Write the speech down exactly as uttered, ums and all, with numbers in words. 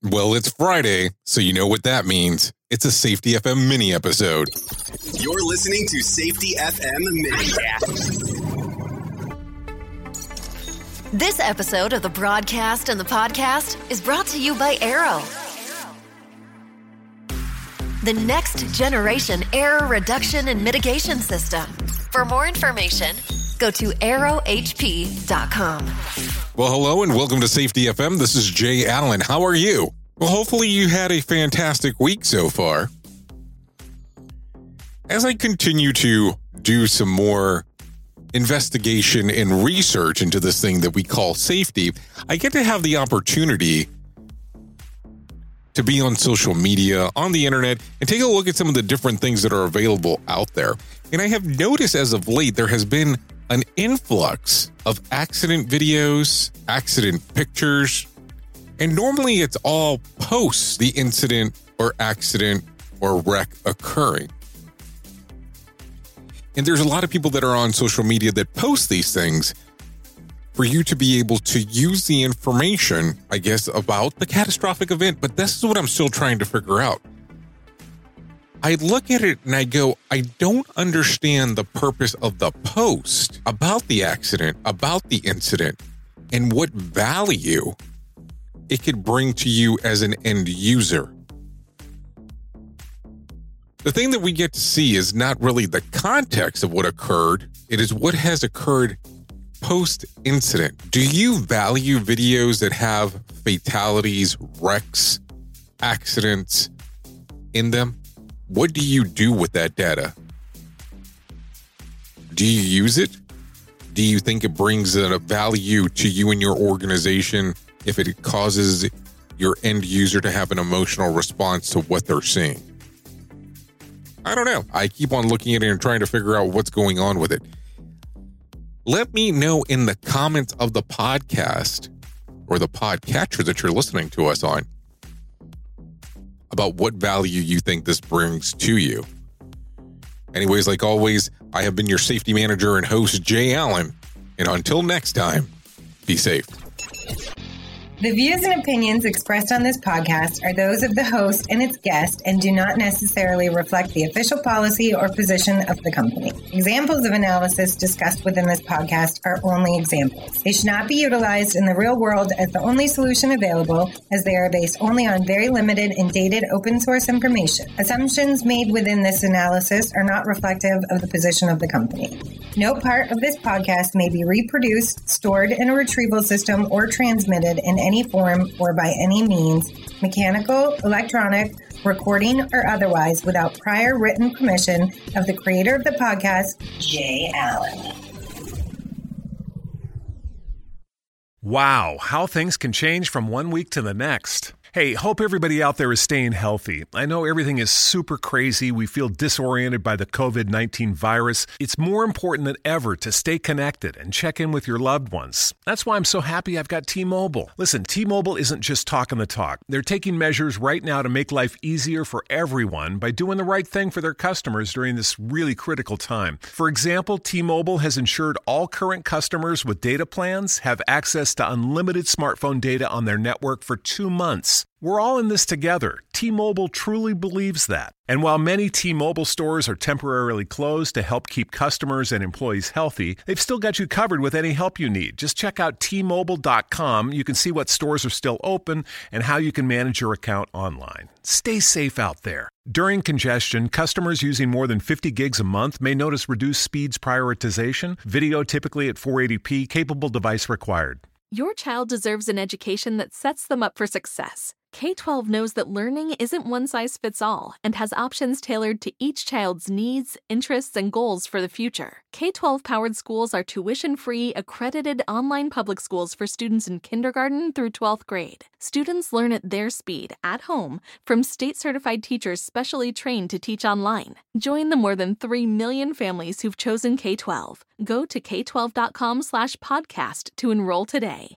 Well, it's Friday, so you know what that means. It's a Safety F M mini episode. You're listening to Safety F M Mini. This episode of the broadcast and the podcast is brought to you by Arrow. The next generation error reduction and mitigation system. For more information, go to arrow h p dot com. Well, hello and welcome to Safety F M. This is Jay Allen. How are you? Well, hopefully you had a fantastic week so far. As I continue to do some more investigation and research into this thing that we call safety, I get to have the opportunity to be on social media, on the internet, and take a look at some of the different things that are available out there. And I have noticed as of late, there has been an influx of accident videos, accident pictures, and normally it's all post the incident or accident or wreck occurring. And there's a lot of people that are on social media that post these things for you to be able to use the information, I guess, about the catastrophic event. But this is what I'm still trying to figure out. I look at it and I go, I don't understand the purpose of the post about the accident, about the incident, and what value it could bring to you as an end user. The thing that we get to see is not really the context of what occurred. It is what has occurred post-incident. Do you value videos that have fatalities, wrecks, accidents in them? What do you do with that data? Do you use it? Do you think it brings a value to you and your organization if it causes your end user to have an emotional response to what they're seeing? I don't know. I keep on looking at it and trying to figure out what's going on with it. Let me know in the comments of the podcast or the podcatcher that you're listening to us on about what value you think this brings to you. Anyways, like always, I have been your safety manager and host, Jay Allen. And until next time, be safe. The views and opinions expressed on this podcast are those of the host and its guest and do not necessarily reflect the official policy or position of the company. Examples of analysis discussed within this podcast are only examples. They should not be utilized in the real world as the only solution available, as they are based only on very limited and dated open source information. Assumptions made within this analysis are not reflective of the position of the company. No part of this podcast may be reproduced, stored in a retrieval system, or transmitted in any any form or by any means, mechanical, electronic, recording, or otherwise, without prior written permission of the creator of the podcast, Jay Allen. Wow, how things can change from one week to the next. Hey, hope everybody out there is staying healthy. I know everything is super crazy. We feel disoriented by the covid nineteen virus. It's more important than ever to stay connected and check in with your loved ones. That's why I'm so happy I've got T-Mobile. Listen, T-Mobile isn't just talking the talk. They're taking measures right now to make life easier for everyone by doing the right thing for their customers during this really critical time. For example, T-Mobile has ensured all current customers with data plans have access to unlimited smartphone data on their network for two months. We're all in this together. T-Mobile truly believes that. And while many T-Mobile stores are temporarily closed to help keep customers and employees healthy, they've still got you covered with any help you need. Just check out T Mobile dot com. You can see what stores are still open and how you can manage your account online. Stay safe out there. During congestion, customers using more than fifty gigs a month may notice reduced speeds prioritization, video typically at four eighty p, capable device required. Your child deserves an education that sets them up for success. K twelve knows that learning isn't one size fits all and has options tailored to each child's needs, interests, and goals for the future. K twelve powered schools are tuition-free, accredited online public schools for students in kindergarten through twelfth grade. Students learn at their speed, at home, from state-certified teachers specially trained to teach online. Join the more than three million families who've chosen K twelve. Go to K twelve dot com slash podcast to enroll today.